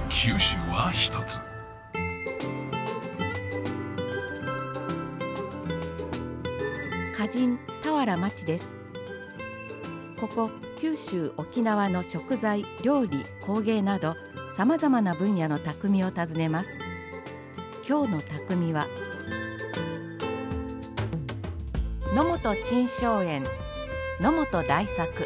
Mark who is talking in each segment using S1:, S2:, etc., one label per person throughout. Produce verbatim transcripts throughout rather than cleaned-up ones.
S1: 九州は一つ。
S2: 歌人俵町です。ここ九州沖縄の食材、料理、工芸などさまざまな分野の匠を訪ねます。今日の匠は野本珍松園野本大作。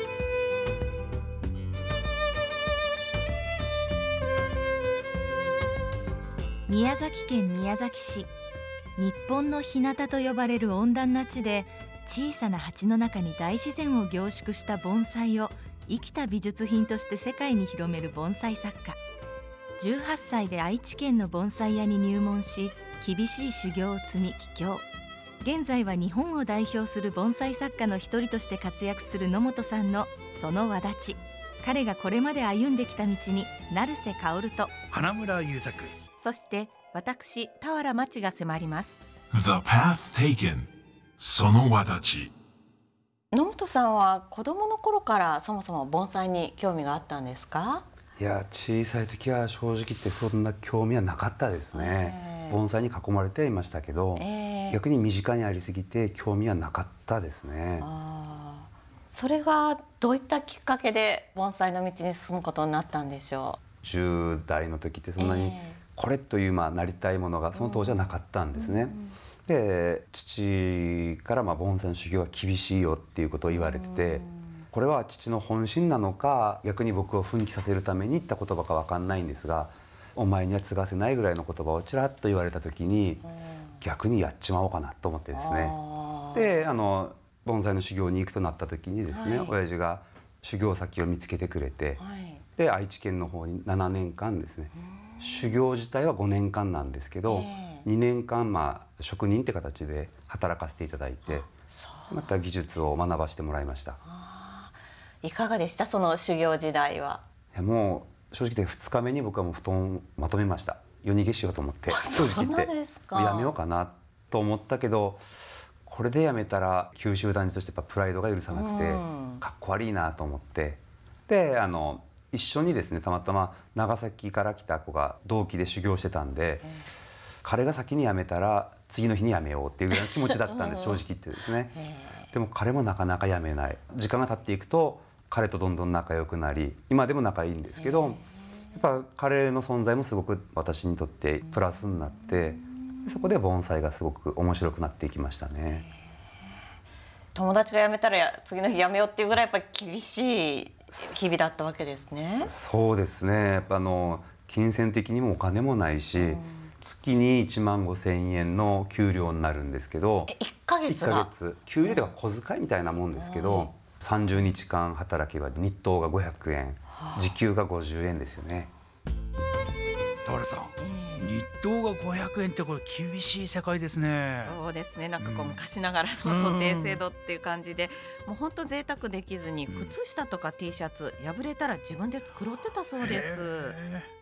S3: 宮崎県宮崎市、日本の日向と呼ばれる温暖な地で、小さな鉢の中に大自然を凝縮した盆栽を生きた美術品として世界に広める盆栽作家。じゅうはっさいで愛知県の盆栽屋に入門し、厳しい修行を積み帰郷。現在は日本を代表する盆栽作家の一人として活躍する野本さんのその轍、彼がこれまで歩んできた道に成瀬薫と
S4: 花村優作、
S2: そして私俵町が迫ります。
S1: The path taken その轍。
S2: 野本さんは子どもの頃からそもそも盆栽に興味があったんですか？
S5: いや、小さい時は正直言ってそんな興味はなかったですね。盆栽に囲まれていましたけど、えー、逆に身近にありすぎて興味はなかったですね。
S2: あ、それがどういったきっかけで盆栽の道に進むことになったんでしょ
S5: う。じゅう代の時ってそんなにこれというまあなりたいものがその当時はなかったんですね。うん、で父からまあ盆栽の修行は厳しいよっていうことを言われてて、これは父の本心なのか逆に僕を奮起させるために言った言葉か分かんないんですが、お前には継がせないぐらいの言葉をちらっと言われた時に逆にやっちまおうかなと思ってですね。であの盆栽の修行に行くとなった時にですね、はい、親父が修行先を見つけてくれて、はい、で愛知県の方にななねんかんですね。修行自体はごねんかんなんですけど、えー、にねんかんまあ職人って形で働かせていただいて、また技術を学ばせてもらいました。
S2: いかがでした、その修行時代は。
S5: いや、もう正直でふつかめに僕はもう布団をまとめました。夜逃げしようと思って、正直言ってやめようかなと思ったけど、これでやめたら九州男児としてやっぱプライドが許さなくて、かっこ悪いなと思って、であの一緒にですね、たまたま長崎から来た子が同期で修行してたんで、えー、彼が先に辞めたら次の日に辞めようっていうぐらいの気持ちだったんです、正直言ってですね。えー、でも彼もなかなか辞めない。時間が経っていくと彼とどんどん仲良くなり、今でも仲いいんですけど、えー、やっぱ彼の存在もすごく私にとってプラスになって、そこで盆栽がすごく面白くなっていきましたね。
S2: えー、友達が辞めたら次の日辞めようっていうぐらいやっぱり厳しい日々だったわけですね。
S5: そうですね。やっぱあの金銭的にもお金もないし、うん、月にいちまんごせんえんの給料になるんですけど、
S2: いっかげつが
S5: いっかげつ給料とか小遣いみたいなもんですけど、うん、さんじゅうにちかん働けば日当がごひゃくえん、はあ、時給がごじゅうえんですよね。
S4: 俵さん、うん、日当がごひゃくえんってこれ厳しい世界ですね。
S2: そうですね。なんかこう昔ながらの徒弟制度っていう感じで、うん、もう本当贅沢できずに靴下とか T シャツ破れたら自分で繕ってたそうです。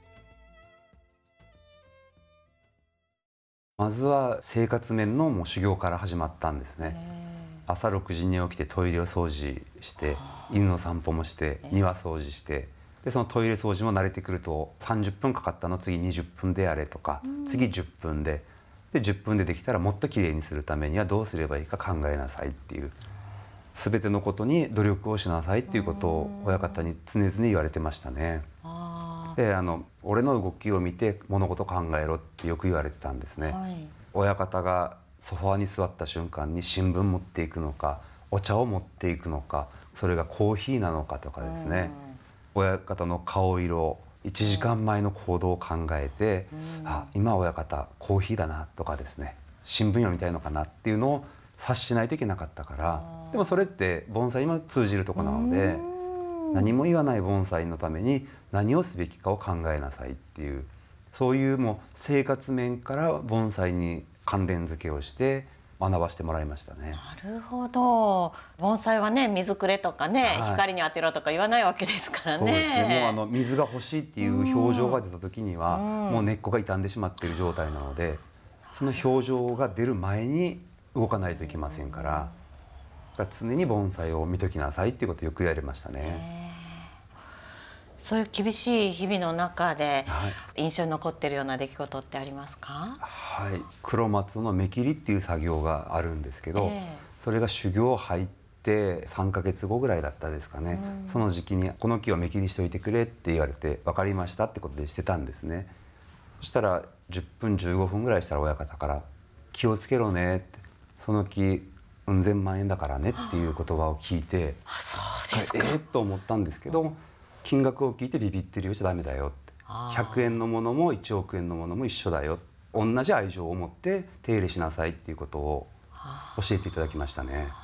S5: まずは生活面のもう修行から始まったんですね。朝ろくじに起きてトイレを掃除して、犬の散歩もして庭掃除して、でそのトイレ掃除も慣れてくるとさんじゅっぷんかかったの次にじゅっぷんでやれとか、次じゅっぷんででじゅっぷんでできたらもっときれいにするためにはどうすればいいか考えなさいっていう、全てのことに努力をしなさいっていうことを親方に常々言われてましたね。であの俺の動きを見て物事考えろってよく言われてたんですね。はい、親方がソファーに座った瞬間に新聞持っていくのかお茶を持っていくのか、それがコーヒーなのかとかですね、親方の顔色、いちじかんまえの行動を考えて、うん、あ、今親方コーヒーだなとかですね、新聞読みたいのかなっていうのを察しないといけなかったから、でもそれって盆栽にも通じるとこなので、何も言わない盆栽のために何をすべきかを考えなさいっていう、そういうもう生活面から盆栽に関連付けをして学ばせてもらいましたね。
S2: なるほど。盆栽はね、水くれとかね、はい、光に当てろとか言わないわけですからね。
S5: そうですね。もうあの水が欲しいっていう表情が出た時には、もう根っこが傷んでしまっている状態なので、その表情が出る前に動かないといけませんから、常に盆栽を見ときなさいっていうことをよく言われましたね。
S2: そういう厳しい日々の中で
S5: はい
S2: 印象に残っているような出来事ってありますか？
S5: はい、黒松の目切りっていう作業があるんですけど、
S2: ええ
S5: それが修行入ってさんかげつごぐらいだったですかね、
S2: うん
S5: その時期にこの木を目切りしといてくれって言われて分かりましたってことでしてたんですね。そしたらじゅっぷんじゅうごふんぐらいしたら親方から気をつけろねって、その木うん千万円だからねっていう言葉を聞いて、
S2: あ、そうですか。
S5: えー、っと思ったんですけど、金額を聞いてビビってるようじゃダメだよって、
S2: あー
S5: ひゃくえんのものもいちおくえんのものも一緒だよ、同じ愛情を持って手入れしなさいっていうことを教えていただきましたね。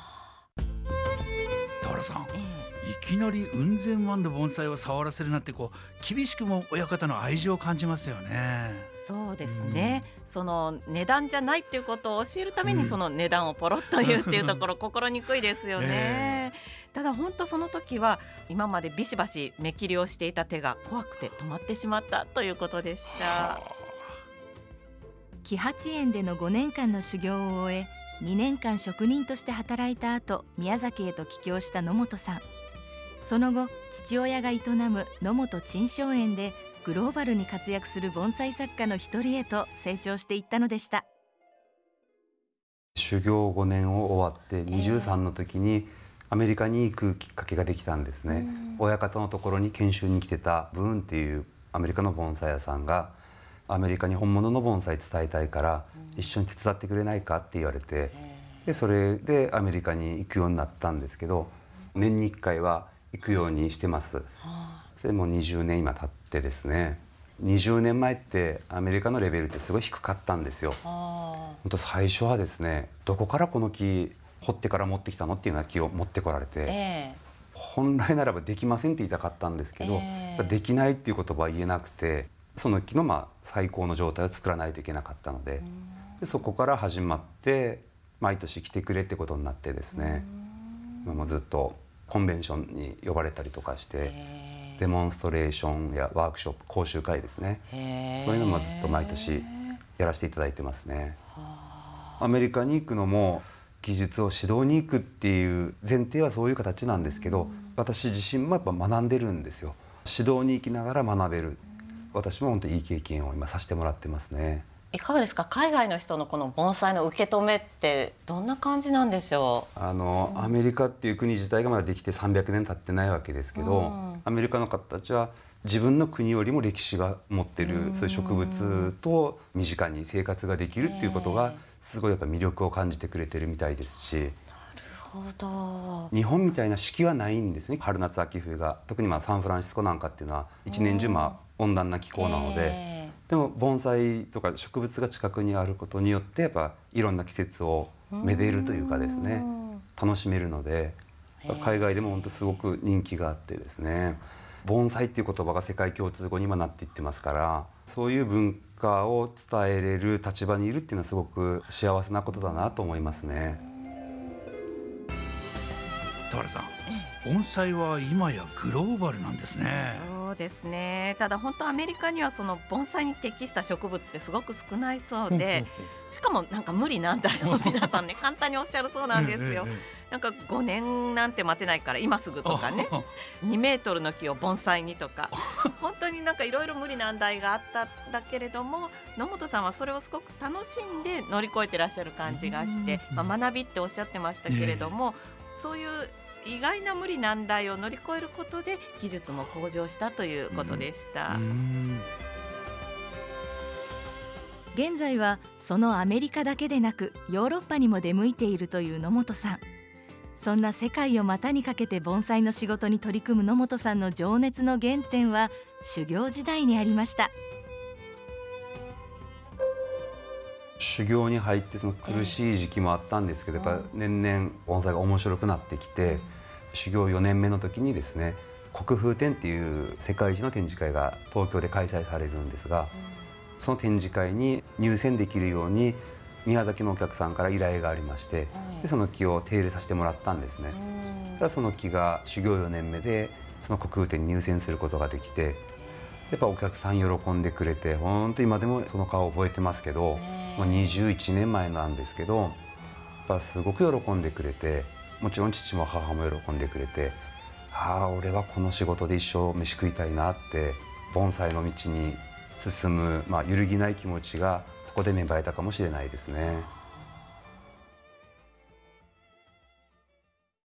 S4: 田原さん、
S2: え
S4: いきなりうん千万の盆栽を触らせるなってこう厳しくも親方の愛情を感じますよね。
S2: そうですね、その値段じゃないっていうことを教えるために
S4: うん
S2: その値段をポロッと言うっていうところ心にくいですよね、ただ本当その時は今までビシバシ目切りをしていた手が怖くて止まってしまったということでした。
S4: は
S3: 喜八園でのごねんかんの修行を終え、にねんかん職人として働いた後、宮崎へと帰郷した野本さん。その後、父親が営む野本珍松園でグローバルに活躍する盆栽作家の一人へと成長していったのでした。
S5: 修行ごねんを終わってにじゅうさんの時にアメリカに行くきっかけができたんですね、親方のところに研修に来てたブーンっていうアメリカの盆栽屋さんが、アメリカに本物の盆栽伝えたいから一緒に手伝ってくれないかって言われて、でそれでアメリカに行くようになったんですけど、年にいっかいは行くようにしてます。それもにじゅうねん今経ってですね、にじゅうねんまえってアメリカのレベルってすごい低かったんですよ。本当最初はですね、どこからこの木掘ってから持ってきたのっていうような木を持ってこられて、
S2: え
S5: 本来ならばできませんって言いたかったんですけど、
S2: ええ
S5: できないっていう言葉は言えなくて、その木のまあ最高の状態を作らないといけなかったので、でそこから始まって毎年来てくれってことになってですね、今もずっとコンベンションに呼ばれたりとかして、
S2: え
S5: デモンストレーションやワークショップ、講習会ですね、
S2: え
S5: そういうのもずっと毎年やらせていただいてますね。アメリカに行くのも技術を指導に行くっていう前提はそういう形なんですけど、私自身もやっぱ学んでるんですよ。指導に行きながら学べる、私も本当にいい経験を今させてもらってますね。
S2: いかがですか、海外の人のこの盆栽の受け止めってどんな感じなんでしょ
S5: あの、アメリカっていう国自体がまだできてさんびゃくねん経ってないわけですけど、
S2: うん
S5: アメリカの方たちは自分の国よりも歴史が持ってる、
S2: うん
S5: そういう植物と身近に生活ができるっていうことがすごいやっぱ魅力を感じてくれてるみたいですし、
S2: う。なるほど。
S5: 日本みたいな四季はないんですね。春夏秋冬が、特にまあサンフランシスコなんかっていうのは一年中まあ温暖な気候なので、
S2: え
S5: でも盆栽とか植物が近くにあることによってやっぱいろんな季節をめでるというかですね、楽しめるので、海外でも本当すごく人気があってですね、盆栽っていう言葉が世界共通語に今なっていってますから、そういう文化を伝えれる立場にいるっていうのはすごく幸せなことだなと思いますね。
S4: 田原さん、盆栽は今やグローバルなんですね。
S2: そうですね。ただ本当アメリカにはその盆栽に適した植物ってすごく少ないそうで、しかもなんか無理なんだよ皆さんね簡単におっしゃるそうなんですよ。
S4: えええ
S2: なんかごねんなんて待てないから今すぐとかね、にメートルの木を盆栽にとか本当になんかいろいろ無理難題があったんだけれども、野本さんはそれをすごく楽しんで乗り越えてらっしゃる感じがして、まあ、学びっておっしゃってましたけれども、そういう意外な無理難題を乗り越えることで技術も向上したということでした。
S4: うんうん
S3: 現在はそのアメリカだけでなくヨーロッパにも出向いているという野本さん。そんな世界を股にかけて盆栽の仕事に取り組む野本さんの情熱の原点は修行時代にありました。
S5: 修行に入ってその苦しい時期もあったんですけど、やっぱ年々盆栽が面白くなってきて、修行よねんめの時にですね、国風展っていう世界一の展示会が東京で開催されるんですが、その展示会に入選できるように宮崎のお客さんから依頼がありまして、でその木を手入れさせてもらったんですね。ただその木が修行よねんめでその国風展に入選することができて、やっぱお客さん喜んでくれて、本当今でもその顔を覚えてますけど、もうにじゅういちねんまえなんですけど、やっぱすごく喜んでくれて、もちろん父も母も喜んでくれて、 ああ俺はこの仕事で一生飯食いたいなって盆栽の道に進む、まあ、揺るぎない気持ちがそこで芽生えたかもしれないですね。